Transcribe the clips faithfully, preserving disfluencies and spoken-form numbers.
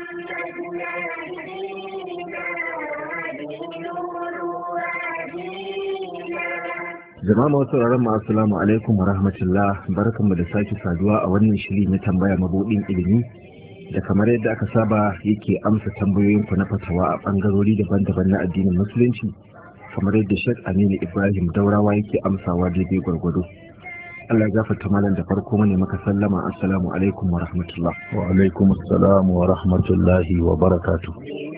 Jama'a masu sauraron mu assalamu alaikum wa rahmatullah, barkanmu da sake saduwa a wannan shiri na tambaya mabudin ilimi da kamar yadda aka saba yake amsa tambayoyin ku na fatawa a bangarori daban-daban na addinin musulunci kamar yadda Sheikh Aminu Ibrahim Daurawa yake amsawa daidai gwargwado. Allah ya gafarta malam, da farko mune maka sallama, assalamu alaikum wa rahmatullah. Wa alaikum assalam wa rahmatullahi wa barakatuh.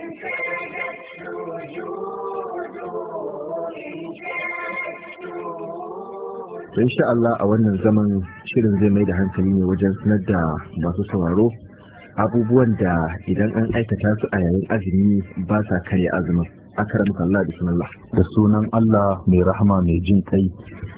Insha Allah a wannan zaman shirin zai mai da hankali ne wajen sanar da masu sauraro abubuwan da idan an aikata su a yayin azumi ba sa karya azumin. Akramaka Allah, bismillah. Da sunan Allah mai rahama mai jin kai,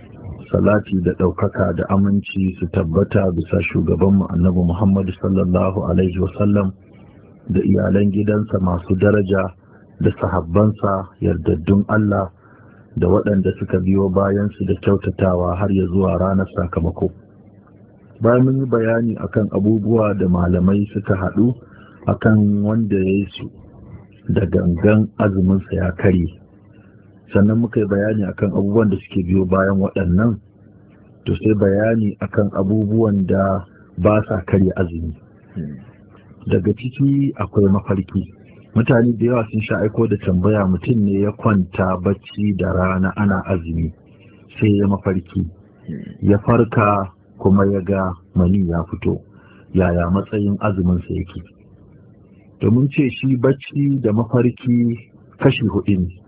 salati da ɗaukaka da aminci su tabbata bisa shugabanmu annabi Muhammadu sallallahu alaihi wasallam da iyalan gidansa masu daraja da sahabbansa yardaddun Allah da waɗanda suka biyo bayansu da kyautatawa har ya zuwa ranar sakamako. Bayan mun yi bayani akan abubuwa da malamai suka haɗu akan wanda ya yi su da gangan azuminsa ya karye, sannan muka yi bayani akan abubuwan da suke biyo bayan waɗannan, to sai bayani akan abubuwan da ba sa karya azumi. Daga ciki akwai mafarki. Mutane da yawa sun sha aiko da tambaya, mutum ne ya kwanta bacci da rana ana azumi sai ya mafarki, ya farka kuma ya ga mani ya fito, yaya matsayin azuminsa yake? Domin ce shi bacci da mafarki kashi hudu ne.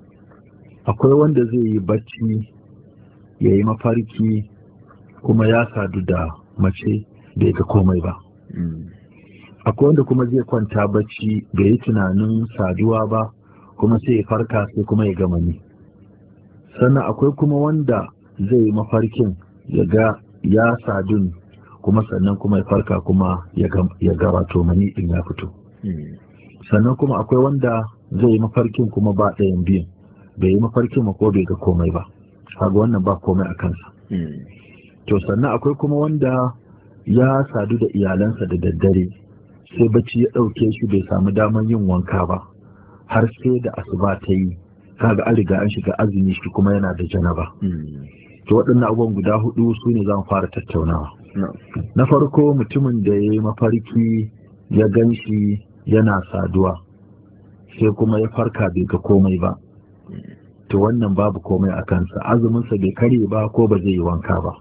Akwai wanda zai yi bacci ya yi mafarki kuma ya sadu da mace bai ga komai ba. Akwai wanda kuma zai kwanta bacci bai yi tunanin saduwa ba kuma sai ya farka sai kuma ya gama ni. Sannan akwai kuma wanda zai yi mafarkin ya ga ya sadun kuma sannan kuma ya farka kuma ya ga wato mani din ya fito. Sannan kuma akwai wanda zai yi mafarkin kuma ba ɗayan biyun, bai yi mafarkin ma ko bai ga komai ba, kaga wannan ba komai a kansa. To sannan akwai kuma wanda ya sadu da iyalansa da daddare sai bacci ya ɗauke shi bai samu damar yin wanka ba har sai da asuba ta yi, kaga an riga an shiga azumi shi kuma yana da janaba. To waɗannan abubuwan guda hudu su ne zan fara tattaunawa. Na farko, mutumin da ya yi mafarki ya gan shi yana saduwa sai kuma ya farka bai ga komai ba, to wannan babu komai a kansa, azuminsa bai karye ba ko ba zai yi wanka ba.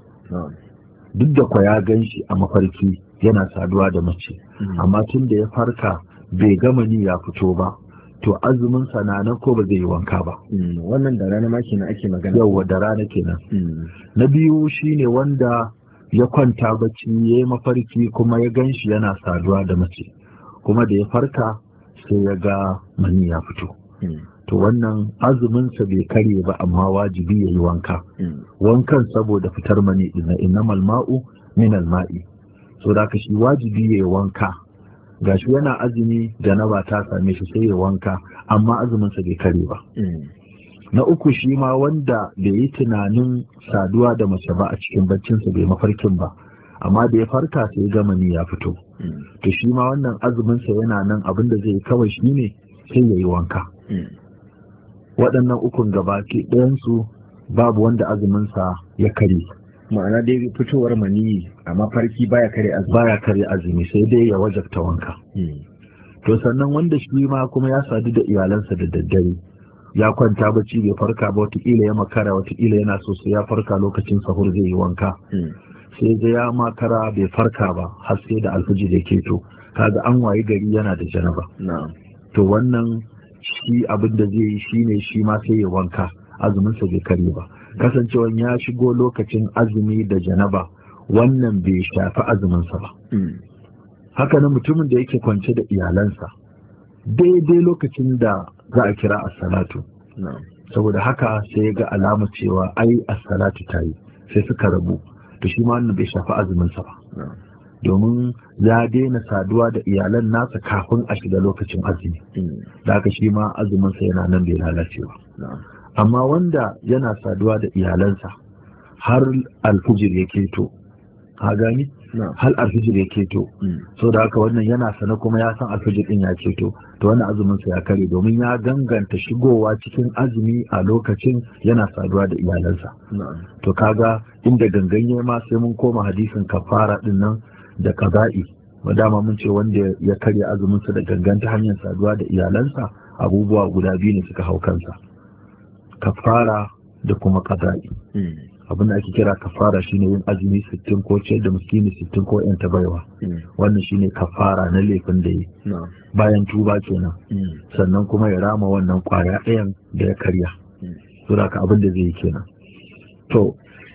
Duk da kwa ya gan shi a mafarki yana saduwa da mace, amma tun da ya farka bai gama ni ya fito ba, to azumin sananan ko ba zai yi wanka ba. Wannan da rana ma kenan ake magana. Yawwa da rana kenan. Na biyu shine wanda ya kwanta bacci ya yi mafarki kuma ya gan shi yana saduwa da mace, kuma da ya farka sai ya ga mani ya fito. To wannan azuminsa bai karye ba amma wajibi ya yi wanka. Wankan saboda fitar mani ɗin, innamal ma'u minal ma'i. So da shi wajibi ya yi wanka, gashi yana azumi janaba ta same shi sai ya wanka, amma azuminsa bai kare ba. Na uku shi ma wanda bai yi tunanin saduwa da mace ba a cikin baccinsa, bai mafarkin ba, amma da ya farka sai ya gama ni ya fito. To shi ma wannan azuminsa yana nan, abin da zai yi kawai shi ne sai ya yi wanka. Waɗannan ukun gabaki ɗayansu babu wanda azuminsa ya kare. Ma'ana dai fitowar maniyi a mafarki baya kare azumi. Baya kare azumi sai dai ya wajabta wanka. To sannan wanda shi ma kuma ya sadu da iyalansa da daddare, ya kwanta bacci bai farka ba, wataƙila ya makara, wataƙila yana so sai ya farka lokacin sahur zai yi wanka, sai ga ya makara bai farka ba har sai da alfijir ya keto, kaga an wayi gari yana da janaba. To wannan shi abin da zai yi shine shi ma sai ya wanka, azuminsa bai kare ba. Kasancewan ya shigo lokacin azumi da janaba, wannan bai shafi azuminsa ba. Haka nan mutumin da yake kwance da iyalansa daidai lokacin da za a kira as-salatu, saboda haka sai ya ga alama cewa ai as-salatu ta yi, sai suka rabu, to shi ma wannan bai shafi azuminsa ba, domin ya daina saduwa da iyalan nasa kafin a shiga lokacin azumi. Da haka shi ma azuminsa yana nan bai lalace ba. Amma wanda yana saduwa da iyalansa har alfujir ya keto, ha gani hal alfijir ya keto so da haka wannan yana sana kuma ya san alfijir din ya keto to wannan azumin sa ya kare domin ya ganganta shigowa cikin azumi a lokacin yana saduwa da iyalansa to kaga inda ganganye ma sai mun koma hadisin kafara din nan da qada'i madama mun ce wanda ya karya azumin sa da ganganta hanyar saduwa da iyalansa abubuwa guda biyu ne suka hau kansa kafara da kuma qada'i abin da ake kira kafara shine yin azumi sittin ko ciyar da miskini sittin ko yan tabaiwa wannan shine kafara na laifin da yi bayan tuba kenan sannan kuma ya rama wannan kwaya ɗayan da ya karya to da abin da zai yi kenan to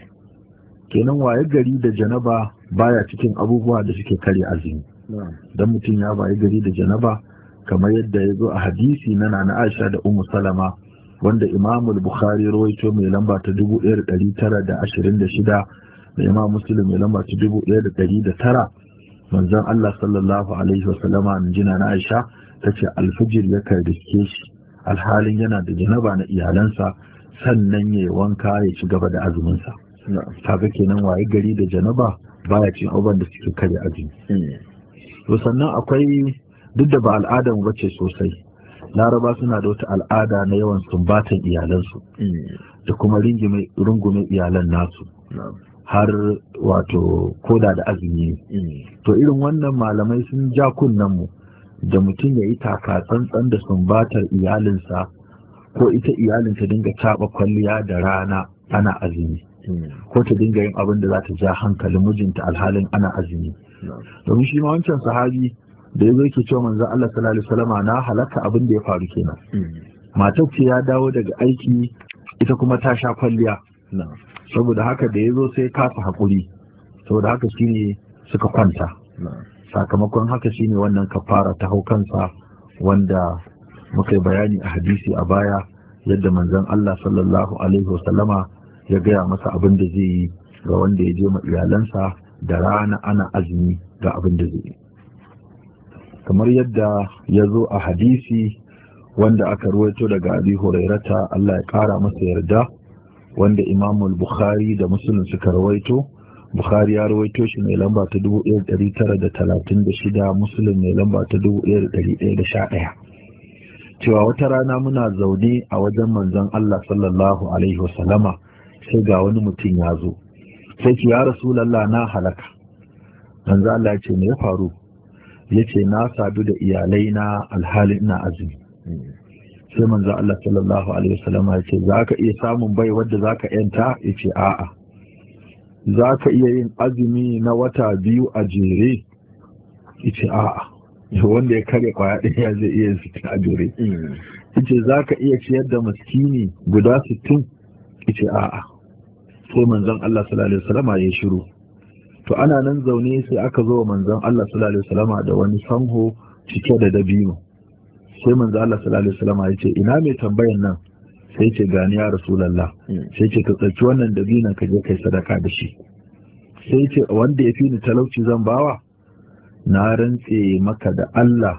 kenan waye gari da janaba baya cikin abubuwa da suke karya azumi dan mutum ya waye gari da janaba kamar yadda ya zo a hadisi na Nana Aisha da Ummu Salama wanda Imam Bukhari rawaito mai lamba ta dubu ɗaya da ɗari tara da ashirin da shida da Imam Muslim mai lamba ta dubu ɗaya da ɗari da tara manzon Allah sallallahu alaihi wasallama jina na Aisha tace alfijir ya kai riske shi alhalin yana da janaba na iyalansa sannan ya wanka ya ci gaba da azumin sa kaga kenan waye gari da janaba baya cin abubuwan da suke kare azumi to sannan akwai duk da ba al'adar mu bace sosai laraba suna da wata al'ada na yawan sumbatan iyalansu da kuma rungume iyalan nasu har wato koda da azumi to irin wannan malamai sun ja kunnen mu da mutum ya yi taka tsantsan da sumbatar iyalinsa ko ita iyalin ta dinga taɓa kwalliya da rana ana azumi ko ta dinga yin abin da za ta ja hankalin mijinta alhalin ana azumi domin shi ma wancan sahabi da ya zo yake cewa manzon Allah sallallahu alaihi wasallam na halaka abin da ya faru kenan matar ce ya dawo daga aiki ita kuma ta sha kwalliya saboda haka da ya zo sai kasa haƙuri saboda haka shine suka kwanta sakamakon haka shine wannan kafara ta hau kansa wanda muka yi bayani a hadisi a baya yadda manzon Allah sallallahu alaihi wasallama ya gaya masa abin da zai yi ga wanda ya je ma iyalansa da rana ana azumi ga abin da zai yi kamar yadda ya zo a hadisi wanda aka ruwaito daga Abi Hurairata Allah ya kara masa yarda wanda Imam Bukhari da Muslim suka rawaito Bukhari ya rawaito shi mai lamba ta dubu ɗaya da ɗari tara da talatin da shida Muslim mai lamba ta dubu ɗaya da ɗari ɗaya da sha ɗaya cewa wata rana muna zaune a wajen manzon Allah sallallahu alaihi wasallama sai ga wani mutum ya zo sai ce ya Rasulullah na halaka manzon Allah ya ce me ya faru ya ce na sadu da iyalai na alhalin ina azumi sai manzo Allah sallallahu alaihi wasallam ya ce za ka iya samun bai wadda za ka yanta ya ce a'a za ka iya yin azumi na wata biyu a jere ya ce a'a wanda ya karya kwaya ɗaya zai iya yin sittin a jere ya ce za ka iya ciyar da miskini guda sittin ya ce a'a sai manzon Allah sallallahu alaihi wasallam ya shiru to ana nan zaune sai aka zo manzon Allah sallallahu alaihi wasallama da wani sanho cike da dabino sai manzon Allah sallallahu alaihi wasallama ya ce ina mai tambayan nan sai ce gani ya rasulullah sai ce ka tsaki wannan dabinon ka je kai sadaka da shi sai ce wanda ya fi ni talauci zan bawa na rantse maka da Allah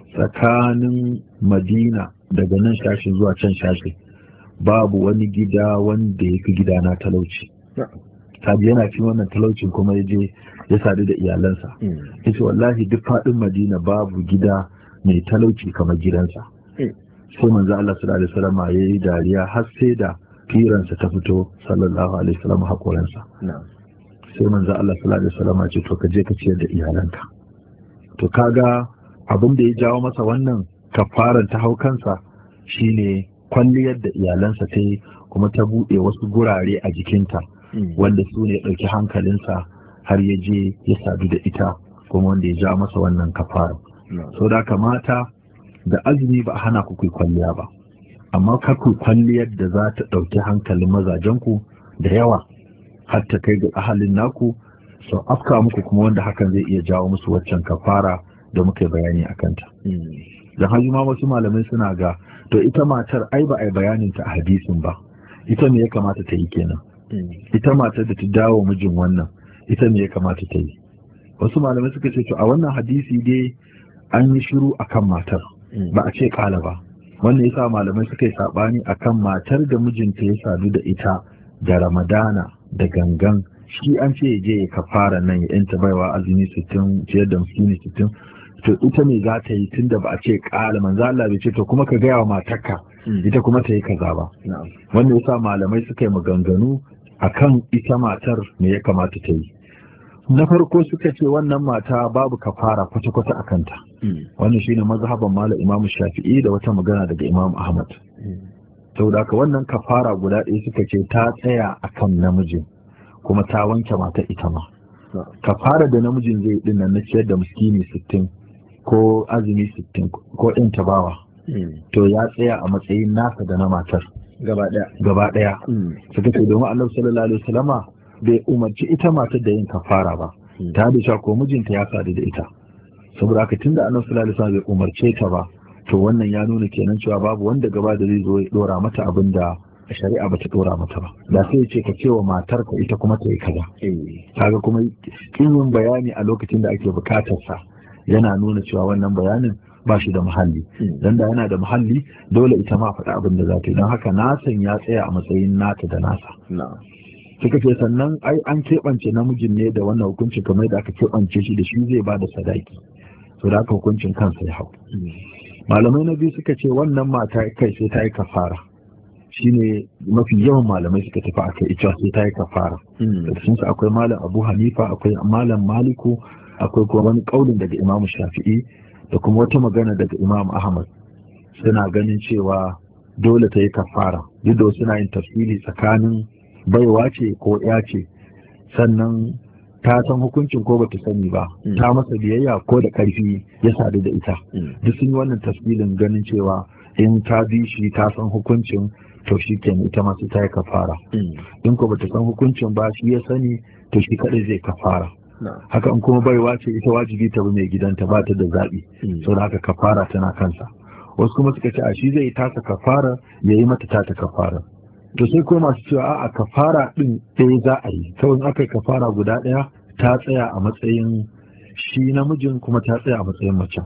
tsakanin Madina daga nan shashi zuwa can shashi babu wani gida wanda ya fi gidana talauci kaji yana cin wannan talaucin kuma ya je ya sadu da iyalansa ya ce wallahi duk faɗin Madina babu gida mai talauci kamar gidansa sai manzo Allah sallallahu alaihi wasallam ya yi dariya har sai da firansa ta fito sallallahu alaihi wasallam hakoransa sai manzo Allah sallallahu alaihi wasallam ya ce to ka je ka ciyar da iyalanka to kaga abin da ya jawo masa wannan kafaran ta hau kansa shine kwalliyar da iyalansa ta yi kuma ta buɗe wasu gurare a jikinta wanda su ne ɗauki hankalinsa har ya je ya sadu da ita kuma wanda ya ja masa wannan kafara so da kamata da azumi ba a hana ku kwalliya ba amma kar ku kwalliyar da za ta ɗauki hankalin mazajenku da yawa har ta kai ga ahalin naku so afka muku kuma wanda hakan zai iya jawo musu waccan kafara da muka bayani a kanta da hajji ma wasu malamai suna ga to ita matar ai ba a yi bayanin ta a hadisin ba ita me ya kamata ta yi kenan ita matar da ta dawo mijin wannan ita me ya kamata ta yi wasu malamai suka ce to a wannan hadisi dai an yi shiru akan matar ba a ce kala ba wannan yasa malamai suka yi sabani akan matar da mijinta ya sadu da ita da ramadana da gangan shi an ce je ya kafara nan ya yanta baiwa azumi sittin ciyar da miskini sittin, to ita ne za ta yi tunda ba a ce ƙala manzo Allah bai ce to kuma ka gaya wa matarka ita kuma ta yi kaza ba. Wanda yasa malamai suka yi maganganu akan ita matar me ya kamata ta yi. Na farko suka ce wannan mata babu kafara kwata-kwata a kanta. Wannan shine mazhaban Malam Imam Shafi'i da wata magana daga Imam Ahmad. Saboda haka wannan kafara guda ɗaya suka ce ta tsaya akan namijin kuma ta wanke mata ita ma. Kafara da namijin zai din nan na ciyar da miskini sittin ko azumi sittin ko ɗin tabawa. To ya tsaya a matsayin nasa da na matar. Gaba ɗaya. Gaba ɗaya. Suka ce domin Allah sallallahu alaihi wasallama bai umarci ita matar da yin kafara ba. Ta da cewa ko mijinta ya sadu da ita. Saboda haka tunda Allah sallallahu alaihi wasallam bai umarce ta ba, to wannan ya nuna kenan cewa babu wanda gaba da zai zo ya dora mata abin da shari'a bata dora mata ba. Da sai ya ce ka cewa matar ka ita kuma ta yi kaza. Kaga kuma kin bayani a lokacin da ake bukatar sa yana nuna cewa wannan bayanin ba shi da muhalli. Dan da yana da muhalli dole ita ma faɗa abin da za ta yi. Don haka nasan ya tsaya a matsayin nata da nasa. Suka ce sannan ai an keɓance namijin ne da wannan hukunci kamar da aka keɓance shi da shi zai ba da sadaki. To da aka hukuncin kansa ya hau. Malamai na biyu suka ce wannan mata kai sai ta yi kafara. Shine mafi yawan malamai suka tafi akai ita sai ta yi kafara. Da sun akwai malam Abu Hanifa, akwai malam Maliku, akwai kuma wani kaulin daga Imam Shafi'i da kuma wata magana daga Imam Ahmad. Suna ganin cewa dole ta yi kafara. Duk da suna yin tafsiri tsakanin baiwa ce ko ya ce, sannan ta san hukuncin ko bata sani ba, ta masa biyayya ko da karfi ya sadu da ita. Duk sun yi wannan tafsirin ganin cewa in ta bi shi ta san hukuncin to shi kenan ita ma sai ta yi kafara. In ko bata san hukuncin ba shi ya sani to shi kadai zai kafara. Haka in kuma baiwa ce ita wajibi ta bi mai gidanta ba ta da zaɓi, saboda haka kafara tana kansa. Wasu kuma suka ce a shi zai tasa kafara ya yi mata tata kafara. To sai ko masu cewa a'a kafara din ɗaya za a yi, kawai in aka yi kafara guda ɗaya ta tsaya a matsayin shi namijin kuma ta tsaya a matsayin macen.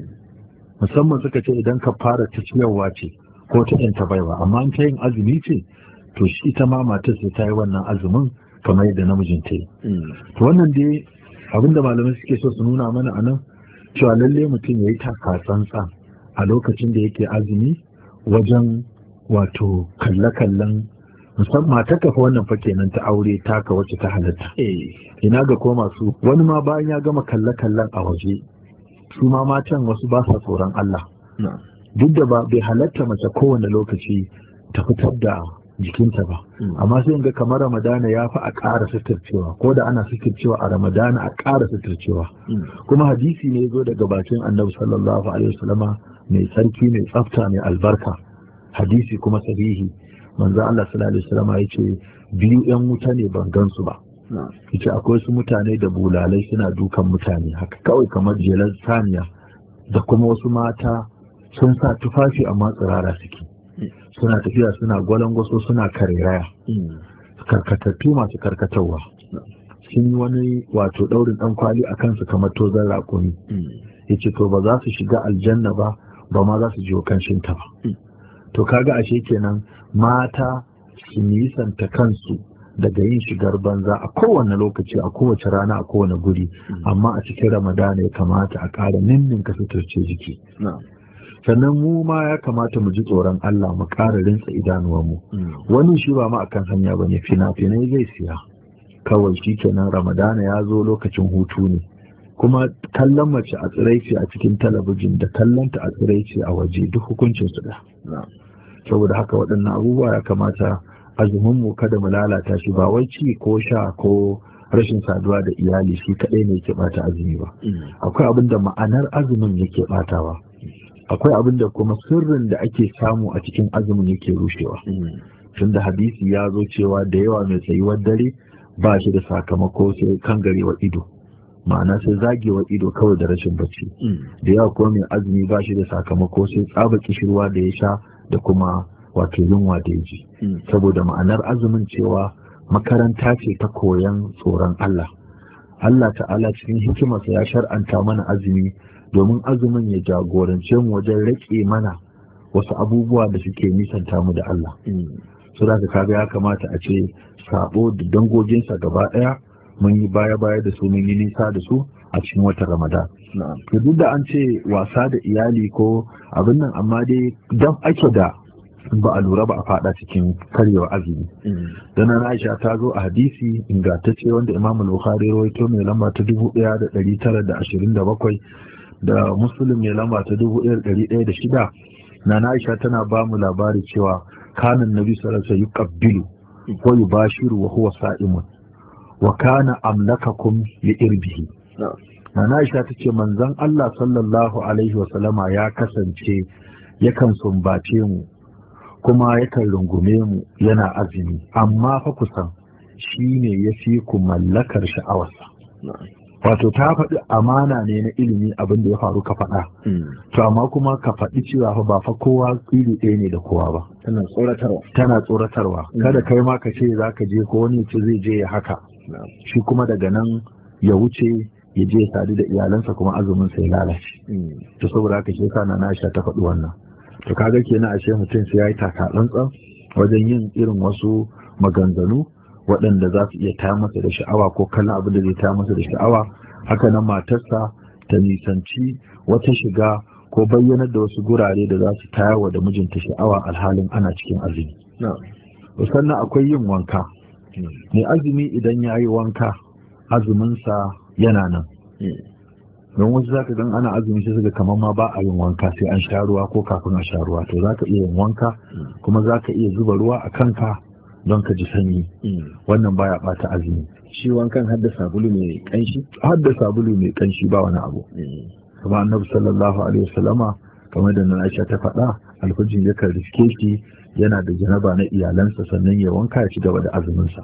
Musamman suka ce idan kafara ta ciyarwa ce ko ta yanta baiwa, amma in ta yin azumi ce to shi ita ma matar sai ta yi wannan azumin kamar yadda namijin ta yi. To wannan dai abinda malamai suke so su nuna mana a nan cewa lalle mutum ya yi taka tsantsan a lokacin da yake azumi wajen wato kalle-kallen musamman ta kafa wannan fa kenan ta aure taka wacce ta halatta. Ina ga ko masu wani ma bayan ya gama kalle-kallen a waje su ma matan wasu ba sa tsoron Allah. Duk da ba bai halatta mace kowane lokaci ta fitar da jikinta ba, amma sai ga kamar Ramadana ya fi a ƙara suturcewa, ko da ana suturcewa a Ramadana a ƙara suturcewa. Kuma hadisi ne zo daga bakin Annabi sallallahu alaihi wasallama mai tsarki mai tsafta mai albarka. Hadisi kuma sahihi manzo Allah sallallahu alaihi wasallam ya ce biyu yan wuta ne ban gansu ba. Yace akwai su mutane da bulalai suna dukan mutane haka kawai kamar jelar saniya, da kuma wasu mata sun sa tufafi amma tsirara suke, suna tafiya suna gwalangwaso suna kariraya, karkatattu masu karkatarwa, sun yi wani wato daurin dan kwali a kansu kamar tozon rakumi. Yace to ba za su shiga aljanna ba, ba ma za su jiwo kanshinta ba. To kaga ashe kenan mata su nisanta kansu daga yin shigar banza a kowane lokaci, a kowace rana, a kowane guri, amma a cikin Ramadana ya kamata a ƙara ninninka suturce jiki. Sannan mu ma ya kamata mu ji tsoron Allah mu ƙara rinsa idanuwanmu. Wani shi ba ma akan hanya ba ne, fina-finai zai siya kawai shi kenan Ramadana ya zo lokacin hutu ne. Kuma kallon mace a tsiraici a cikin talabijin da kallonta a tsiraici a waje duk hukuncin su da. Saboda haka waɗannan abubuwa ya kamata azumin mu kada mu lalata shi, ba wai ci ko sha ko rashin saduwa da iyali shi kaɗai ne yake bata azumi ba. Akwai abin da ma'anar azumin yake batawa, akwai abin da kuma sirrin da ake samu a cikin azumin yake rushewa. Tunda hadisi ya zo cewa da yawa mai tsayuwar dare ba shi da sakamako sai kangarewa ido, ma'ana sai zagewa ido kawai da rashin bacci. Da yawa kuma mai azumi ba shi da sakamako sai tsaba kishirwa da ya sha da kuma wato yunwa da ya ji. Saboda ma'anar azumin cewa makaranta ce ta koyan tsoron Allah. Allah ta'ala cikin hikimarsa ya shar'anta mana azumi domin azumin ya jagorance mu wajen rage mana wasu abubuwa da suke nisanta mu da Allah. su da kaga ya kamata a ce sabo da dangoginsa gaba ɗaya mun yi baya-baya da su mun yi nisa da su a cikin watan Ramadan. To duk da an ce wasa da iyali ko abin nan, amma dai dan ake da ba a lura ba a fada cikin karyewar azumi. Dan na Aisha ta zo a hadisi ingantacce wanda Imam Bukhari rawaito mai lamba ta dubu ɗaya da ɗari tara da ashirin da bakwai da Muslim mai lamba ta dubu ɗaya da ɗari ɗaya da shida. Na Aisha tana ba mu labari cewa kanan Nabi sallallahu alaihi wasallam yuqabbilu wa yubashiru wa huwa sa'imun wa kana amlakakum li irbihi. Nana Aisha ta ce manzon Allah sallallahu alaihi wasallama ya kasance yakan sumbace mu kuma yakan rungume mu yana azumi, amma fa kusan shi ne ya fi ku mallakar sha'awarsa. Wato ta faɗi amana ne na ilimi abin da ya faru ka faɗa. To amma kuma ka faɗi cewa fa ba fa kowa iri ɗaya ne da kowa ba. Tana tsoratarwa. Tana tsoratarwa. Kada kai ma ka ce za ka je ko wani ce zai je ya haka. Shi kuma daga nan ya wuce ya je sadu da iyalansa kuma azumin sai lalace. To saboda haka shi kana na Aisha ta faɗi wannan. To kaga kenan ashe mutum sai yayi taka tsantsan wajen yin irin wasu maganganu waɗanda za su iya taya masa da sha'awa ko kallon abin da zai taya masa da sha'awa. Haka nan matarsa ta nisanci wata shiga ko bayyanar da wasu gurare da za su tayarwa da mijinta sha'awa alhalin ana cikin azumi. Sannan akwai yin wanka. Mai azumi idan ya yi wanka azuminsa yana nan. Don wasu za ka gan ana azumi sai suka kamar ma ba a yin wanka sai an sha ruwa ko kafin a sha ruwa. To za ka iya yin wanka kuma za ka iya zuba ruwa a kanka don ka ji sanyi. Wannan baya bata azumi. Shi wankan hadda sabulu mai kanshi? Hadda sabulu mai kanshi ba wani abu. Kuma Annabi sallallahu alaihi wasallama kamar da nan Aisha ta faɗa, alfajin yakan riske shi yana da janaba na iyalansa sannan ya wanka ya ci gaba da azuminsa.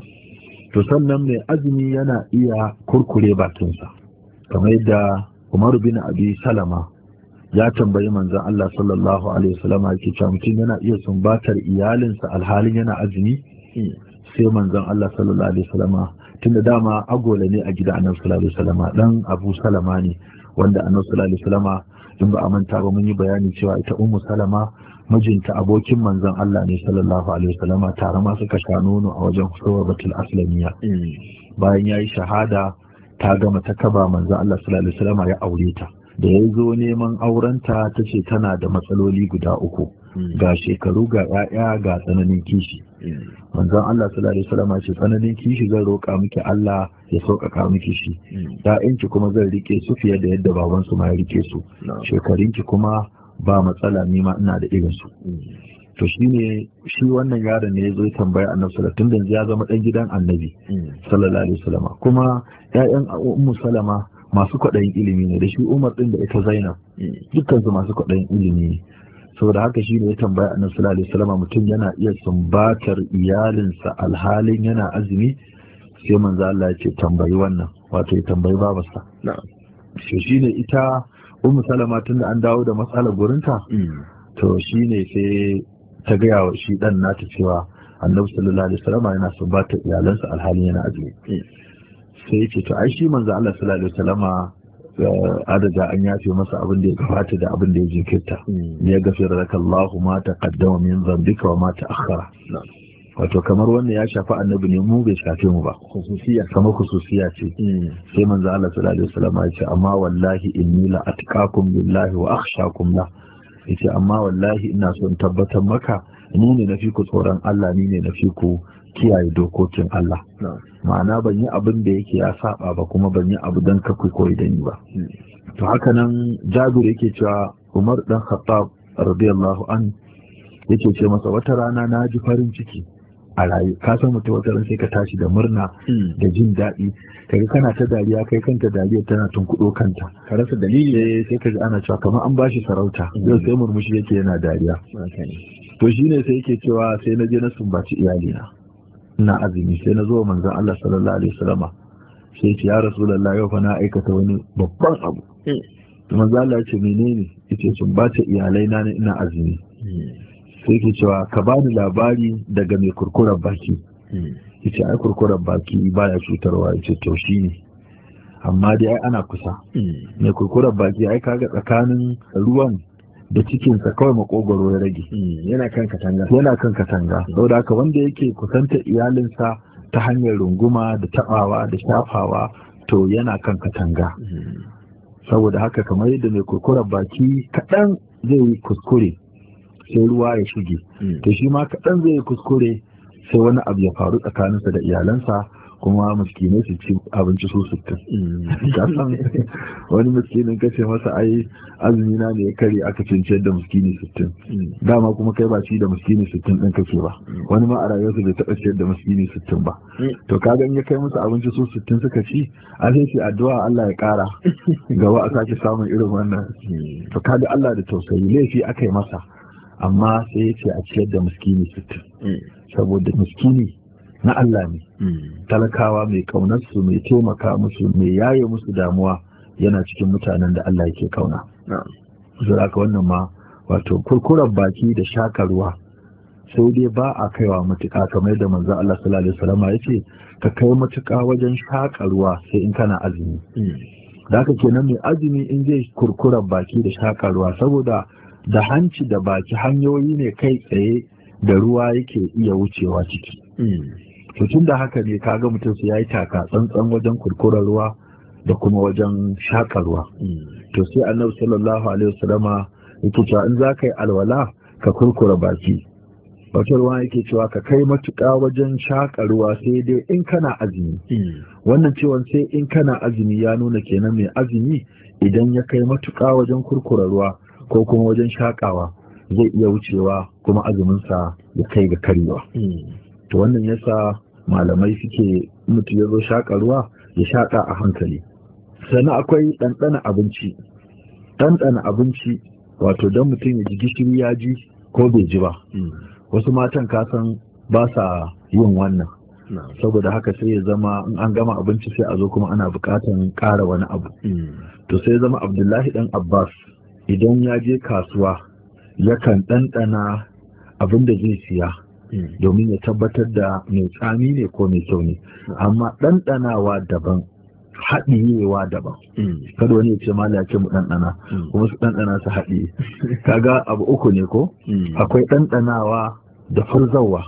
To sannan mai azumi yana iya kurkure bakinsa kamar yadda Umar bin Abi Salama ya tambayi manzon Allah sallallahu alaihi wasallama yake cewa mutum yana iya sumbatar iyalinsa alhalin yana azumi. Sai manzon Allah sallallahu alaihi wasallama tunda dama agola ne a gida Annabi sallallahu alaihi wasallama dan Abu Salama ne wanda Annabi sallallahu alaihi wasallama in ba a manta ba mun yi bayani cewa ita Ummu Salama mijinta abokin manzon Allah ne sallallahu alaihi wasallama tare ma suka sha nono a wajen Husawabatul Aslamiya. Bayan yayi shahada ta gama ta kaba manzon Allah sallallahu alaihi wasallama ya aure ta. Da ya zo neman aurenta ta ce tana da matsaloli guda uku, ga shekaru ga 'ya'ya ga tsananin kishi. Manzon Allah sallallahu alaihi wasallam ce tsananin kishi zan roƙa miki Allah ya sauƙaƙa miki shi. Ya'yanki kuma zan rike su fiye da yadda babansu ma ya rike su. Shekarunki kuma ba matsala, ni ma ina da irin su. To shine shi wannan yaron ne ya zo ya tambaya Annabi sallallahu alaihi wasallam ya zama dan gidan Annabi sallallahu alaihi wasallam. Kuma 'ya'yan Ummu Salama masu kwaɗayin ilimi ne, da shi Umar ɗin da ita Zainab dukkan su masu kwaɗayin ilimi ne. Saboda haka shi ne ya tambaya Annabi sallallahu alaihi wasallam mutum yana iya sumbatar iyalinsa alhalin yana azumi. Sai manzo Allah ya ce tambayi wannan, wato ya tambayi babarsa. Shi shine ita Ummu Salama tunda an dawo da matsalar gurinta, to shine sai ta gaya wa shi dan nata cewa Annabi sallallahu alaihi wasallam yana sumbatar iyalansa alhalin yana azumi. Sai ce to ai shi manzo Allah sallallahu alaihi wasallama adada an yafe masa abin da ya gabata da abin da ya jinkirta. Ya gafira laka Allahu ma taqaddama min dhanbika wa ma ta'akhkhara. Wato kamar wannan ya shafi annabi ne, mu bai shafe mu ba, khususiya kamar khususiya ce. Sai manzo Allah sallallahu alaihi wasallama ya ce amma wallahi inni la atqakum billahi wa akhshakum la. Yace amma wallahi ina so in tabbatar maka ni ne nafi ku tsoron Allah, ni ne nafi ku kiyaye dokokin Allah. Ma'ana ban yi abin da yake ya saba ba, kuma ban yi abu don ka koyi da ni ba. To haka nan Jabir yake cewa Umar dan Khattab radiyallahu an yake ce masa wata rana na ji farin ciki a rayu. Ka san mutum wata rana sai ka tashi da murna da jin daɗi, kaga kana ta dariya, kai kanta dariya tana tunkuɗo kanta, ka rasa dalili sai ka ji ana cewa kamar an bashi sarauta, yau sai murmushi yake yana dariya. To shine sai yake cewa sai na je na sumbaci iyalina ina azumi, sai na zo manzon Allah sallallahu alaihi wasallama sai ce ya Rasulullah yau fa na aikata wani babban abu. To manzon Allah ya ce menene? Yace sun bace iyalai na ne ina azumi. Sai ke cewa ka bani labari daga mai kurkurar baki. Yace ai kurkurar baki baya cutarwa. Yace to shine, amma dai ai ana kusa. Mai kurkurar baki ai kaga tsakanin ruwan da cikinsa kawai makogwaro ya rage yana kan katanga yana kan katanga saboda haka wanda yake kusanta iyalinsa ta hanyar runguma da tabawa da shafawa to yana kan katanga saboda haka kamar yadda mai kurkurar baki kaɗan zai yi kuskure sai ruwa ya shige to shi ma kaɗan zai yi kuskure sai wani abu ya faru tsakaninsa da iyalansa kuma miskinai su ci abinci su sittin. Kasan wani miskinin kace masa ai azumi na ne ya kare aka cince da miskini sittin. Dama kuma kai ba ci da miskini sittin din kake ba. Wani ma a rayuwarsa bai taɓa ciyar da miskini sittin ba. To kaga in ya kai musu abinci su sittin suka ci, an sai shi addu'a Allah ya ƙara gaba a sake samun irin wannan. To kaga Allah da tausayi laifi aka yi masa amma sai ya ce a ciyar da miskini sittin. Saboda miskini na Allah ne, talakawa mai kaunarsu mai taimaka musu mai yaye musu damuwa yana cikin mutanen da Allah yake kauna. Zura ka wannan ma wato kurkurar baki da shaka ruwa sai dai ba a kaiwa matuƙa kamar da manzo Allah sallallahu alaihi wasallam ya ce ka kai matuƙa wajen shaka ruwa sai in kana azumi. Da haka kenan mai azumi in zai kurkurar baki da shaka ruwa saboda da hanci da baki hanyoyi ne kai tsaye da ruwa yake iya wucewa ciki. To tun da haka ne kaga mutum su yayi taka tsantsan wajen kurkurar ruwa da kuma wajen shaka ruwa. To sai Annabi sallallahu alaihi wasallama yake cewa in za ka yi alwala ka kurkura baki. Wata ruwa yake cewa ka kai matuƙa wajen shaka ruwa sai dai in kana azumi. Wannan cewa sai in kana azumi ya nuna kenan mai azumi idan ya kai matuƙa wajen kurkura ruwa ko kuma wajen shakawa zai iya wucewa kuma azuminsa ya kai ga karewa. To wannan yasa malamai suke mutu ya zo shaƙa ruwa ya shaƙa a hankali. Sannan akwai ɗanɗana abinci. Ɗanɗana abinci wato don mutum ya ji gishiri ya ji ko bai ji ba. Wasu matan kasan ba sa yin wannan. Saboda haka sai ya zama in an gama abinci sai a zo kuma ana buƙatan ƙara wani abu. To sai ya zama Abdullahi ɗan Abbas idan ya je kasuwa yakan ɗanɗana abin da zai siya. Domin ya tabbatar da mai tsami ne ko mai kyau ne, amma ɗanɗanawa daban haɗiyewa daban. Kada wani ya ce mala ya ce mu ɗanɗana kuma su ɗanɗana su haɗiye. Kaga abu uku ne ko? Akwai ɗanɗanawa da furzawa,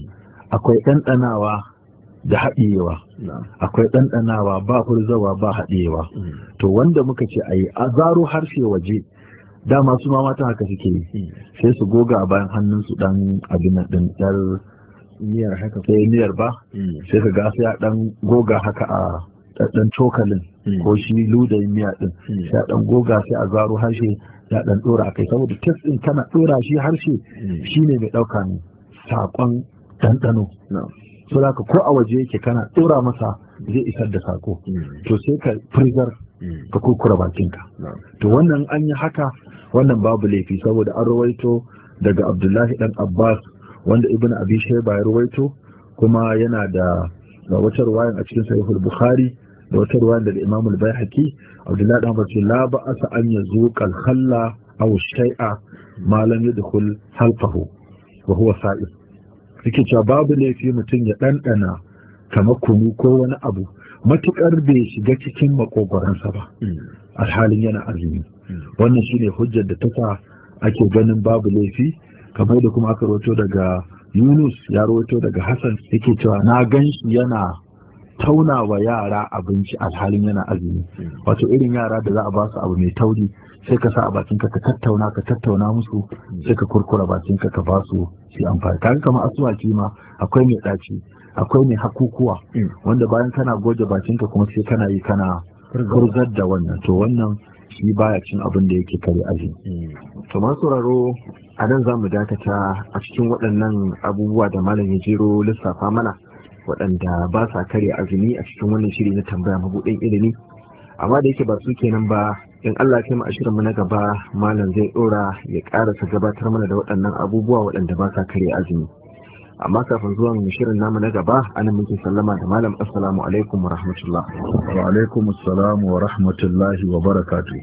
akwai ɗanɗanawa da haɗiyewa, akwai ɗanɗanawa ba furzawa ba haɗiyewa. To wanda muka ce a yi a zaro harshe waje dama su ma mata haka suke yi sai su goga a bayan hannunsu dan abin din yar miyar haka sai miyar ba sai ka ga sai ya dan goga haka a dan cokalin ko shi ludayin miya din sai ya dan goga sai a zaro harshe ya dan dora kai saboda test din kana dora shi harshe shine mai dauka ne sakon dandano so da ko a waje yake kana dora masa zai isar da sako to sai ka freezer ka kurkura bakinka to wannan an yi haka wannan babu laifi saboda an rawaito daga Abdullahi dan Abbas wanda Ibn Abi Shayba ya rawaito kuma yana da wata ruwayan a cikin Sahihul Bukhari da wata ruwayan daga Imam Al-Baihaqi. Abdullahi dan Abbas la ba'asa an yazuqa al-khalla aw shay'a ma lam yadkhul halqahu wa huwa sa'id. Yake cewa babu laifi mutum ya dandana kamar kunu ko wani abu matukar bai shiga cikin makogoransa ba alhalin yana azumi. Wannan shine hujjar da ta ake ganin babu laifi kamar da kuma aka rawaito daga Yunus ya rawaito daga Hassan yake cewa na gan shi yana tauna wa yara abinci alhalin yana azumi. Wato irin yara da za a ba su abu mai tauri sai ka sa a bakinka ka tattauna ka tattauna musu sai ka kurkura bakinka ka ba su su amfani. Kaga kamar asuwaki ma akwai mai ɗaci akwai mai hakukuwa wanda bayan kana goge bakinka kuma sai kana yi kana gurgar da wannan to wannan shi baya cin abin da yake kare azumi. To masu sauraro a nan za mu dakata a cikin waɗannan abubuwa da malam ya jero lissafa mana waɗanda ba sa kare azumi a cikin wannan shiri na tambaya mabuɗin ilimi. Amma da yake ba su kenan ba in Allah ya mu a shirin mu na gaba malam zai ɗora ya ƙarasa gabatar mana da waɗannan abubuwa waɗanda ba sa kare azumi. Amma kafin zuwan shirin namu na gaba anan muke sallama da malam assalamu alaikum wa rahmatullah. Wa alaikum assalam wa rahmatullahi wa barakatuh.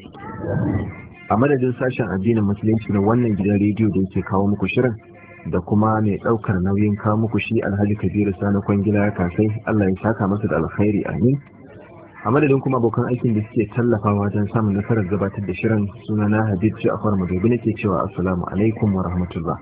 A madadin sashen addinin musulunci na wannan gidan rediyo da yake kawo muku shirin da kuma mai ɗaukar nauyin kawo muku shi Alhaji Kabiru Sani Kwangila ya kasai Allah ya saka masa da alkhairi amin. a madadin kuma abokan aikin da suke tallafawa wajen samun nasarar gabatar da shirin, sunana Habib Ja'far Madobi nake cewa assalamu alaikum wa rahmatullah.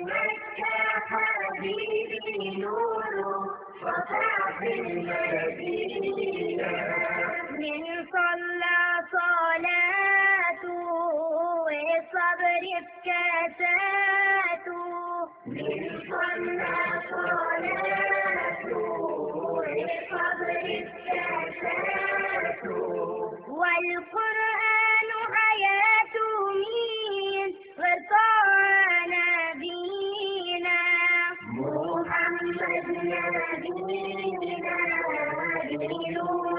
والقرآن حياة من وصانا بينا محمد نبينا